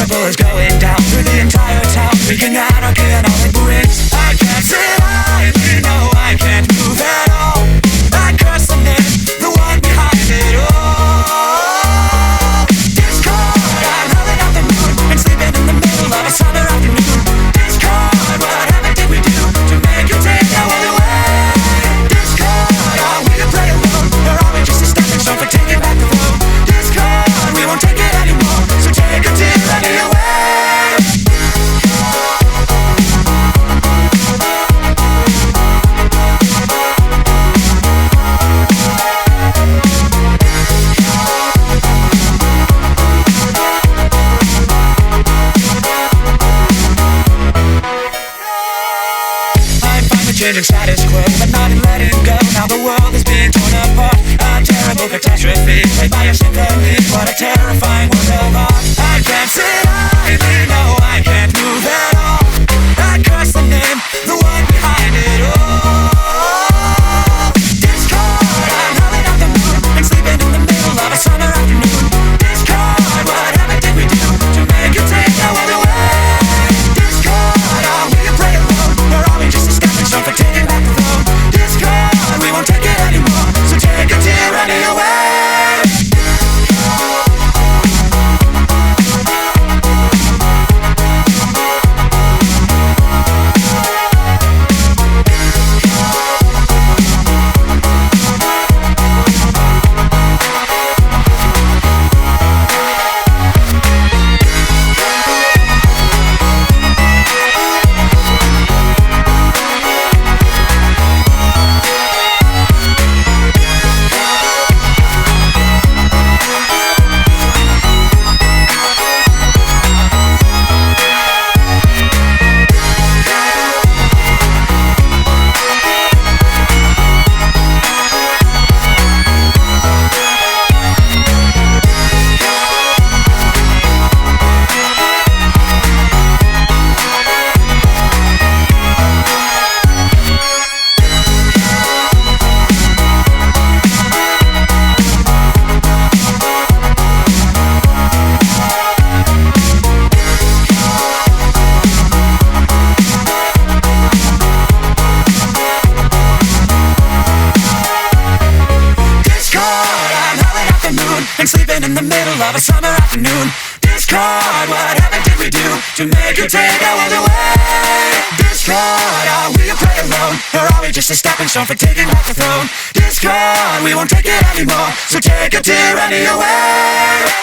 ripple is going down through the entire town, wreaking anarchy and all it brings. I can't sit idly, no, I can't move at all. I curse the name, the one behind it all. Discord, I'm howling out the moon and sleeping in the middle of a summer afternoon. Discord, whatever did we do to make you take our world away? Discord, are we to play alone, or are we just a stepping stone for taking back the throne? Discord, we won't take it anymore, so take a tyranny away. Changing status quo, but not in letting go. Now the world is being torn apart. A terrible catastrophe played by a symphony. What a terrifying world of art. I can't sit idly, no, I can't move at all. I curse the name, the one behind it all. Discord, I'm howling out the moon and sleeping in the middle of a summer afternoon. Discord, whatever did we do to make you take our world away? Discord, are we to play alone, or are we just a stepping stone for taking back the throne? Discord, we won't take it anymore, so take a tyranny away. And sleeping in the middle of a summer afternoon. Discord, whatever did we do to make you take our world away? Discord, are we to play alone, or are we just a stepping stone for taking back the throne? Discord, we won't take it anymore, so take a tyranny away.